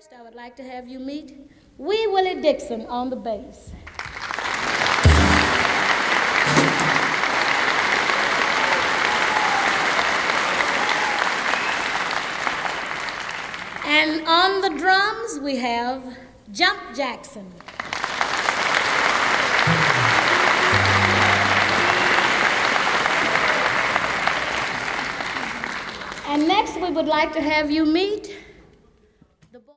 I would like to have you meet Wee Willie Dixon on the bass. And on the drums we have Jump Jackson. And next we would like to have you meet